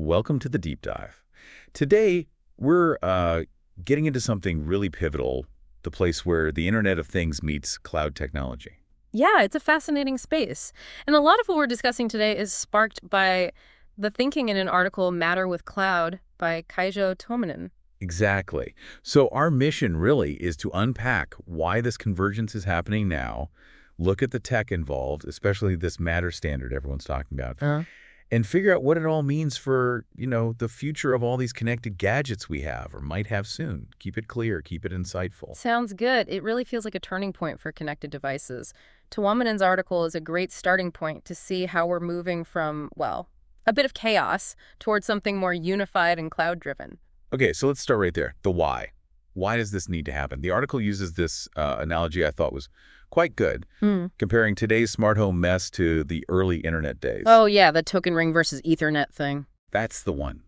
Welcome to the deep dive. Today, we're getting into something really pivotal, the place where the Internet of Things meets cloud technology. Yeah, it's a fascinating space. And a lot of what we're discussing today is sparked by the thinking in an article, Matter with Cloud, by Kaijo Tominen. Exactly. So our mission really is to unpack why this convergence is happening now, look at the tech involved, especially this Matter standard everyone's talking about, and figure out what it all means for, the future of all these connected gadgets we have or might have soon. Keep it clear, keep it insightful. Sounds good. It really feels like a turning point for connected devices. Tuominen's article is a great starting point to see how we're moving from, well, a bit of chaos towards something more unified and cloud-driven. Okay, so let's start right there. The why. Why does this need to happen? The article uses this analogy I thought was quite good, comparing today's smart home mess to the early internet days. Oh, yeah, the token ring versus Ethernet thing. That's the one.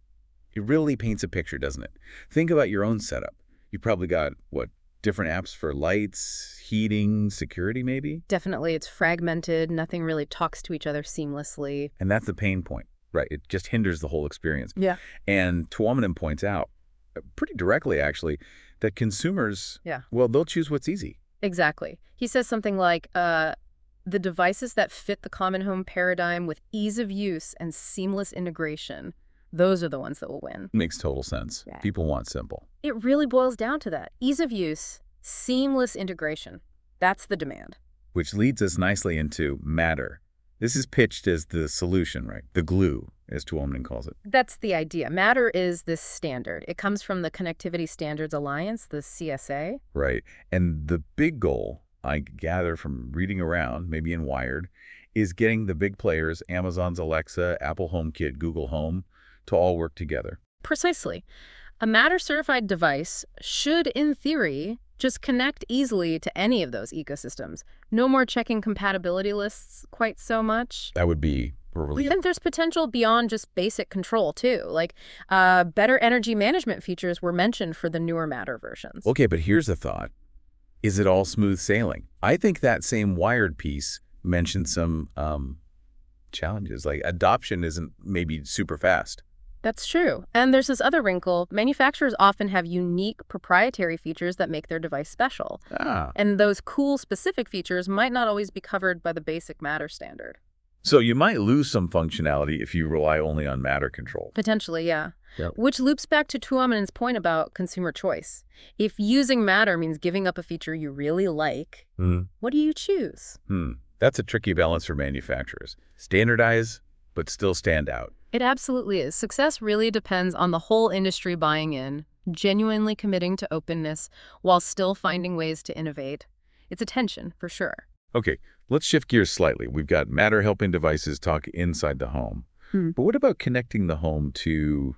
It really paints a picture, doesn't it? Think about your own setup. You probably got, different apps for lights, heating, security maybe? Definitely, it's fragmented. Nothing really talks to each other seamlessly. And that's the pain point, right? It just hinders the whole experience. Yeah. And Tuominen points out, pretty directly actually, that consumers, they'll choose what's easy. Exactly. He says something like, the devices that fit the common home paradigm with ease of use and seamless integration, those are the ones that will win. Makes total sense. Yeah. People want simple. It really boils down to that. Ease of use, seamless integration. That's the demand. Which leads us nicely into Matter. This is pitched as the solution, right? The glue, as Tuominen calls it. That's the idea. Matter is this standard. It comes from the Connectivity Standards Alliance, the CSA. Right. And the big goal, I gather from reading around, maybe in Wired, is getting the big players, Amazon's Alexa, Apple HomeKit, Google Home, to all work together. Precisely. A Matter-certified device should, in theory, just connect easily to any of those ecosystems. No more checking compatibility lists quite so much. That would be a relief. And there's potential beyond just basic control, too. Like, better energy management features were mentioned for the newer Matter versions. Okay, but here's the thought. Is it all smooth sailing? I think that same Wired piece mentioned some challenges, like adoption isn't maybe super fast. That's true. And there's this other wrinkle. Manufacturers often have unique proprietary features that make their device special. And those cool specific features might not always be covered by the basic Matter standard. So you might lose some functionality if you rely only on Matter control. Potentially, yeah. Yep. Which loops back to Tuominen's point about consumer choice. If using Matter means giving up a feature you really like, what do you choose? That's a tricky balance for manufacturers. Standardize, but still stand out. It absolutely is. Success really depends on the whole industry buying in, genuinely committing to openness, while still finding ways to innovate. It's a tension, for sure. Okay, let's shift gears slightly. We've got Matter helping devices talk inside the home. But what about connecting the home to,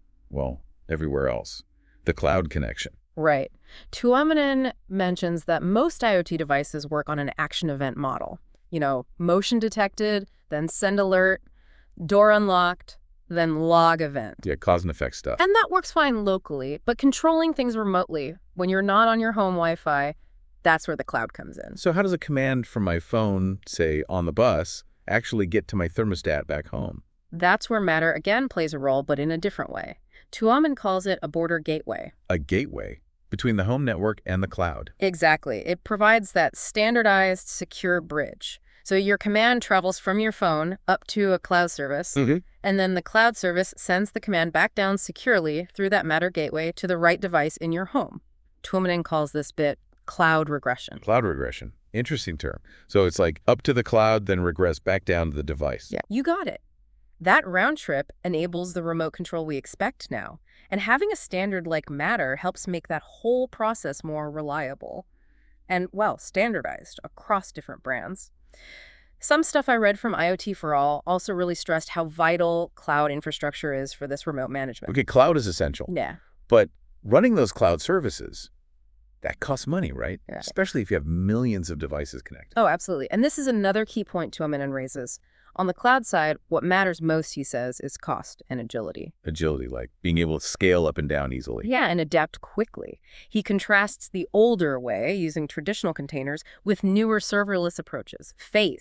everywhere else? The cloud connection. Right. Tuominen mentions that most IoT devices work on an action event model. Motion detected, then send alert, door unlocked, then log event. Yeah, cause and effect stuff. And that works fine locally, but controlling things remotely, when you're not on your home Wi-Fi, that's where the cloud comes in. So how does a command from my phone, say, on the bus, actually get to my thermostat back home? That's where Matter, again, plays a role, but in a different way. Tuomin calls it a border gateway. A gateway between the home network and the cloud. Exactly. It provides that standardized, secure bridge. So your command travels from your phone up to a cloud service, and then the cloud service sends the command back down securely through that Matter gateway to the right device in your home. Tuominen calls this bit cloud regression. Cloud regression. Interesting term. So it's like up to the cloud, then regress back down to the device. Yeah, you got it. That round trip enables the remote control we expect now. And having a standard like Matter helps make that whole process more reliable and, standardized across different brands. Some stuff I read from IoT for All also really stressed how vital cloud infrastructure is for this remote management. Okay, cloud is essential. Yeah. But running those cloud services, that costs money, right? Yeah. Especially if you have millions of devices connected. Oh, absolutely. And this is another key point Tuominen raises. On the cloud side, what matters most, he says, is cost and agility. Agility, like being able to scale up and down easily. Yeah, and adapt quickly. He contrasts the older way, using traditional containers, with newer serverless approaches. Face,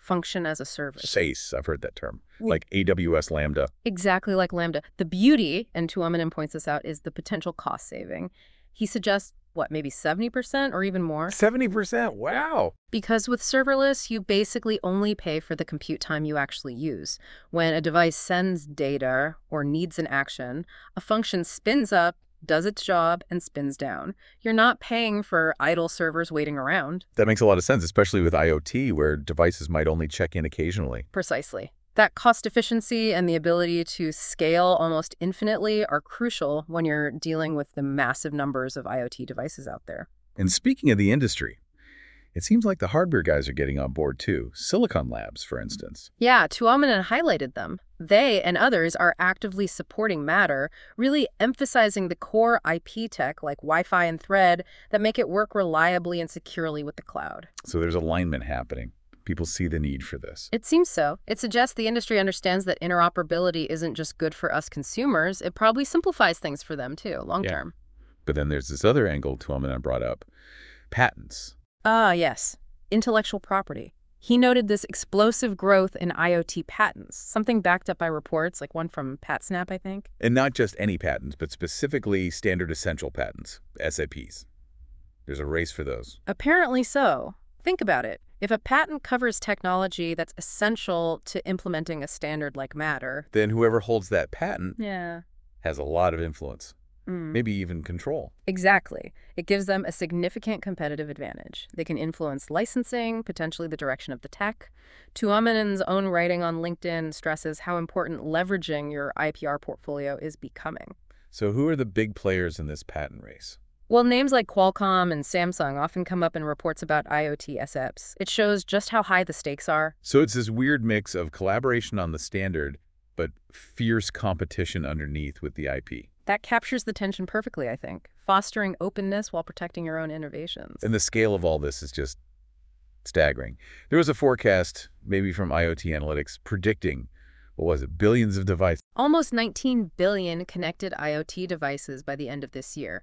function as a service. SaaS, I've heard that term, like AWS Lambda. Exactly like Lambda. The beauty, and Tuominen points this out, is the potential cost saving. He suggests, what, maybe 70% or even more? 70%? Wow. Because with serverless, you basically only pay for the compute time you actually use. When a device sends data or needs an action, a function spins up, does its job, and spins down. You're not paying for idle servers waiting around. That makes a lot of sense, especially with IoT, where devices might only check in occasionally. Precisely. That cost efficiency and the ability to scale almost infinitely are crucial when you're dealing with the massive numbers of IoT devices out there. And speaking of the industry, it seems like the hardware guys are getting on board too. Silicon Labs, for instance. Yeah, Tuominen highlighted them. They and others are actively supporting Matter, really emphasizing the core IP tech like Wi-Fi and Thread that make it work reliably and securely with the cloud. So there's alignment happening. People see the need for this. It seems so. It suggests the industry understands that interoperability isn't just good for us consumers. It probably simplifies things for them too, long term. But then there's this other angle Tuominen brought up, patents. Ah, yes. Intellectual property. He noted this explosive growth in IoT patents, something backed up by reports, like one from PatSnap, I think. And not just any patents, but specifically standard essential patents, SAPs. There's a race for those. Apparently so. Think about it. If a patent covers technology that's essential to implementing a standard like Matter, then whoever holds that patent yeah, has a lot of influence, maybe even control. Exactly. It gives them a significant competitive advantage. They can influence licensing, potentially the direction of the tech. Tuominen's own writing on LinkedIn stresses how important leveraging your IPR portfolio is becoming. So who are the big players in this patent race? Well, names like Qualcomm and Samsung often come up in reports about IoT SEPs. It shows just how high the stakes are. So it's this weird mix of collaboration on the standard, but fierce competition underneath with the IP. That captures the tension perfectly, I think, fostering openness while protecting your own innovations. And the scale of all this is just staggering. There was a forecast, maybe from IoT Analytics, predicting, what was it, billions of devices. Almost 19 billion connected IoT devices by the end of this year.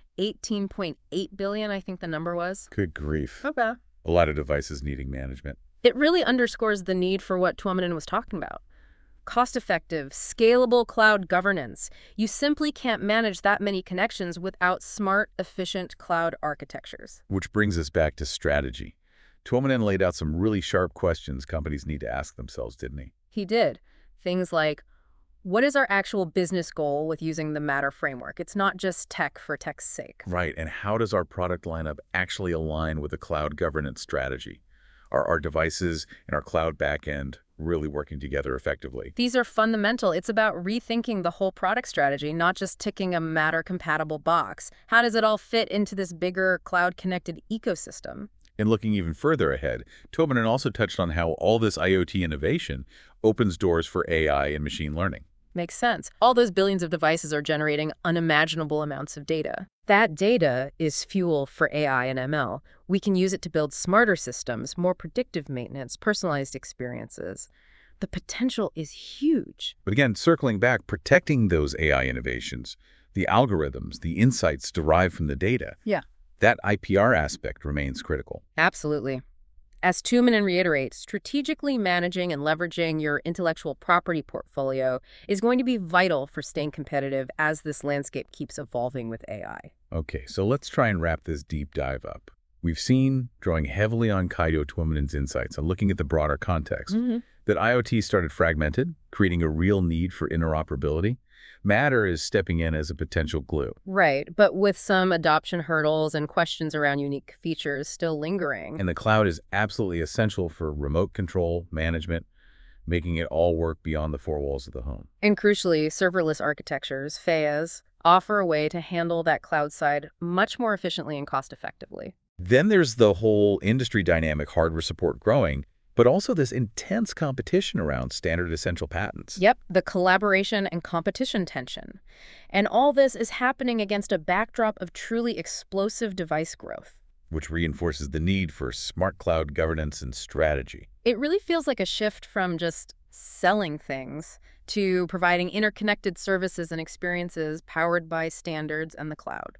18.8 billion, I think the number was. Good grief. Okay. A lot of devices needing management. It really underscores the need for what Tuominen was talking about. Cost-effective, scalable cloud governance. You simply can't manage that many connections without smart, efficient cloud architectures. Which brings us back to strategy. Tuominen laid out some really sharp questions companies need to ask themselves, didn't he? He did. Things like, what is our actual business goal with using the Matter framework? It's not just tech for tech's sake. Right, and how does our product lineup actually align with a cloud governance strategy? Are our devices and our cloud backend really working together effectively? These are fundamental. It's about rethinking the whole product strategy, not just ticking a Matter-compatible box. How does it all fit into this bigger cloud-connected ecosystem? And looking even further ahead, Tuominen also touched on how all this IoT innovation opens doors for AI and machine learning. Makes sense. All those billions of devices are generating unimaginable amounts of data. That data is fuel for AI and ML. We can use it to build smarter systems, more predictive maintenance, personalized experiences. The potential is huge. But again, circling back, protecting those AI innovations, the algorithms, the insights derived from the data, that IPR aspect remains critical. Absolutely. As Tuominen reiterates, strategically managing and leveraging your intellectual property portfolio is going to be vital for staying competitive as this landscape keeps evolving with AI. Okay, so let's try and wrap this deep dive up. We've seen, drawing heavily on Kaido Tuominen's insights and looking at the broader context, that IoT started fragmented, creating a real need for interoperability. Matter is stepping in as a potential glue. Right, but with some adoption hurdles and questions around unique features still lingering. And the cloud is absolutely essential for remote control, management, making it all work beyond the four walls of the home. And crucially, serverless architectures, FAAs, offer a way to handle that cloud side much more efficiently and cost-effectively. Then there's the whole industry dynamic, hardware support growing, but also this intense competition around standard essential patents. Yep, the collaboration and competition tension. And all this is happening against a backdrop of truly explosive device growth, which reinforces the need for smart cloud governance and strategy. It really feels like a shift from just selling things to providing interconnected services and experiences powered by standards and the cloud.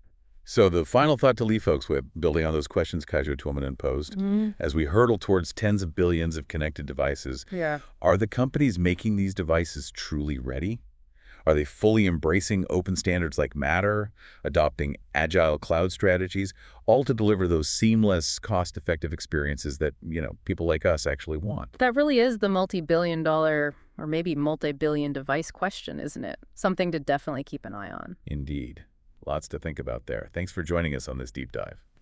So the final thought to leave folks with, building on those questions Kaijo Tuomanen posed, as we hurtle towards tens of billions of connected devices, Yeah. are the companies making these devices truly ready? Are they fully embracing open standards like Matter, adopting agile cloud strategies, all to deliver those seamless, cost-effective experiences that, people like us actually want? That really is the multi-billion-dollar or maybe multi-billion device question, isn't it? Something to definitely keep an eye on. Indeed. Lots to think about there. Thanks for joining us on this deep dive.